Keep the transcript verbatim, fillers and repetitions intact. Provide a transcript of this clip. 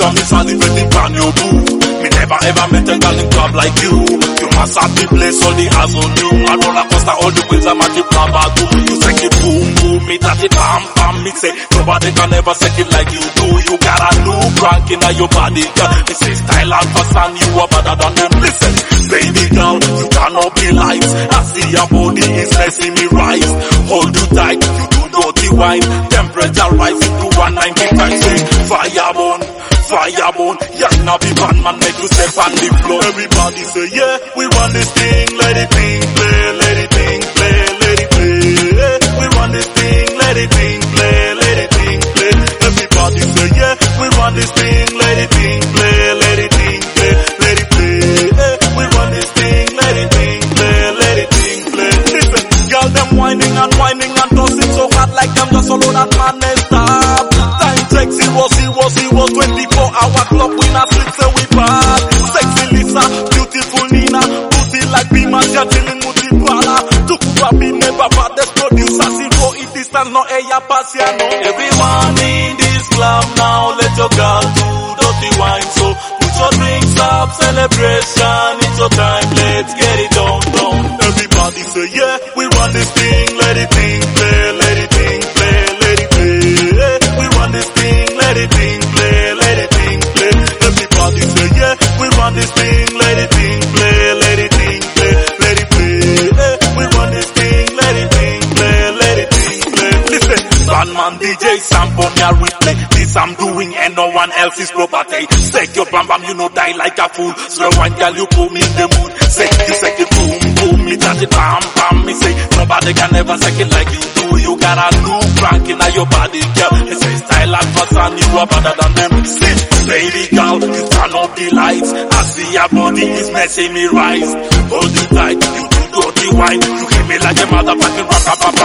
I'm salivating brand new boo. Me never ever met a girl in club like you. You must have the place, all the eyes on you. I roller coaster, all the queens, I'm at the plan back too. You take it boom boom, me touch it bam bam. Me say nobody can ever take it like you do. You got a new crank in your body, girl. Me say style and fashion, you are better than them. Listen, baby girl, you cannot be light. I see your body is letting me rise. Hold you tight, you do dirty wine. Temperature rising to one ninety times. Say firebone, firebone. Yeah, now be bad man, make you step on the floor. Everybody say yeah, we run this thing, let it thing play, let it thing play, let it play. We run this thing, let it thing play, let it thing play. Everybody say yeah, we run this thing, let it thing play, let it thing play, let it play. We run this thing, let it thing play, let it thing play. Listen, girl, them whining and whining and tossing so hard like them just all that madness stop. Time check zero zero zero twenty-four hour clock, we not sleep so we bad. Sexy Lisa, beautiful Nina, booty like Beamer, you're chilling with the Prada. Tukuba be never bad, this producer zero, it distance no air pass ya no. Everyone in this club now, let your girl do dirty wine, so put your drinks up, celebration, it's your time, let's get it on, down. Everybody say yeah, we run this thing, let it thing play, let it thing play, let it play. We run this thing, let it thing play, let it thing play. Everybody say yeah, we run this thing, let it thing play, let it thing play, let it play. We run this thing, let it thing play, let it thing play. Listen, Bandman D J Samp on your replay. This I'm doing and no one else's property. Shake your bam bam, you know die like a fool. Slow wine girl, you put me in the mood. Shake you, shake it, boom boom. Me touch it, bam bam. Me say nobody can ever shake it like you do. You got a new crank in your body, girl. Me say style and fashion, you are better than them. Sit, baby girl, you turn up the lights. I see your body is making me rise. Hold you tight, you do dirty wine. You hit me like a motherfucking rock.